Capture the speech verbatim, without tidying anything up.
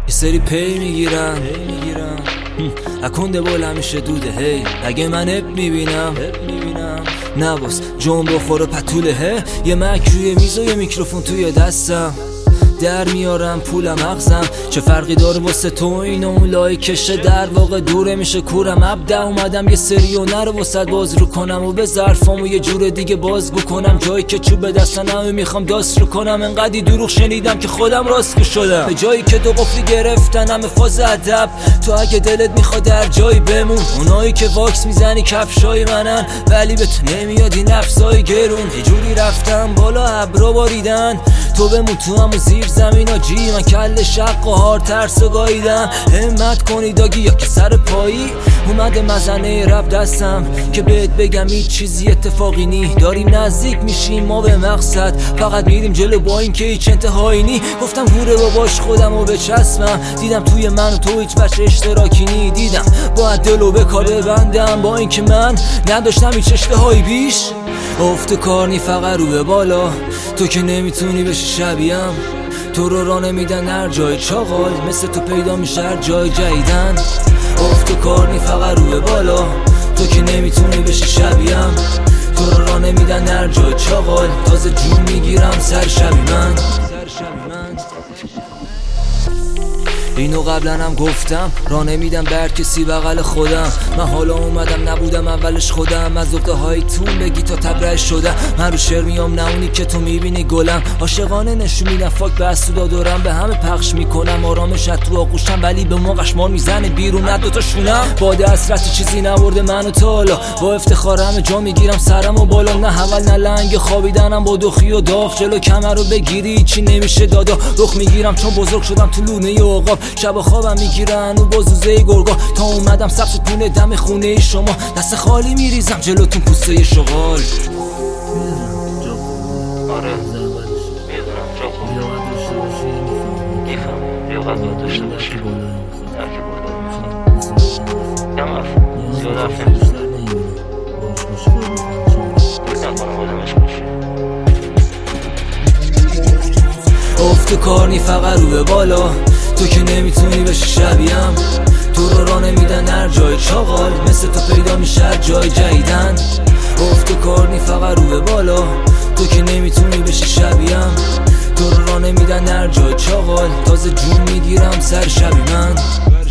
یه سری پی میگیرن اکنده بول همیشه دوده هی اگه من اپ میبینم نباس جون بخوره پتوله هی یه مک روی میز و یه میکروفون توی دستم در میارم پولم مغزم چه فرقی داره واسه تو این و اون لایکشه در واقع دوره میشه کورم ابدا اومدم یه سری و نرو واسه باز رو کنم و به ظرفامو یه جور دیگه بازگو کنم جایی که چوب دستنم میخوام داست رو کنم انقدی دروغ شنیدم که خودم راستگو شدم به جایی که دو قفلی گرفتنم فاز ادب تو اگه دلت میخواد در جایی بمون اونایی که واکس میزنی کفشای منن ولی به تو نمیاد این نفسای گرون یه جوری رفتم بالا ابرو باریدن تو بمون تو همون زیر زمین آجی من کل شق و هار ترس و گاییدم همت کنی داگی یا که سر پایی اومده مزنه رب دستم که بهت بگم هیچ چیزی اتفاقی نی داریم نزدیک میشیم ما به مقصد فقط میریم جلو با این که هیچ انتهایی نی گفتم گوره باباش خودم و بچسبم دیدم توی من و تو هیچ بچه اشتراکی نی دیدم باید دلو به کار ببندم با این که من نداشتم هیچ اشتهایی بیش افت کار نی فقط رو به بالا تو که نمیتونی بشی شبیهم تو رو راه نمیدن هر جای چاقال مثل تو پیدا میشه هر جای جدیدن افت کار نی فقط رو به بالا تو که نمیتونی بشی شبیهم تو رو راه نمیدن هر جای چاقال تازه جون میگیرم سر شبی من اینو قبلا هم گفتم راه نمیدم بر کسی بغل خودم من حالا اومدم نبودم اولش خودم از عقده هایتون بگی تا تبرئه شدم من رو شعر میام نه اونی که تو میبینی گلم عاشقانه نشون میدم فاک بس تو دارم به همه پخش میکنم آرامش تو آغوشم ولی به ما قشمار میزنه بیرون نه دوتا شونم باده حسرتی چیزی نبرده منو تا حالا با افتخار همه جا میگیرم سرم و بالا نه حول نه لنگ خوابیدنم با دوخی و داغ جلو کمر رو بگیری چی نمیشه دادا رخ میگیرم چون بزرگ شدم تو لونه عقاب شب خوابم میگیرن و بازوزه گرگا تا اومدم سبز تونه دم خونه شما دست خالی میریزم جلوتون پوسته شغال آره میدونم جا خوب میفهم ریاضت باید داشته باشی هرکی بالا میخواد کم حرف زیاد حرف نمیزن نکنم آدمش باشی افت کار نی فقط رو به بالا تو که نمیتونی بشی شبیهم تو رو راه نمیدن هر جای چاقال مثل تو پیدا میشه هر جای جدیدن افت کار نی فقط رو به بالا تو که نمیتونی بشی شبیهم تو رو راه نمیدن هر جای چاقال تازه جون میگیرم سر شبی من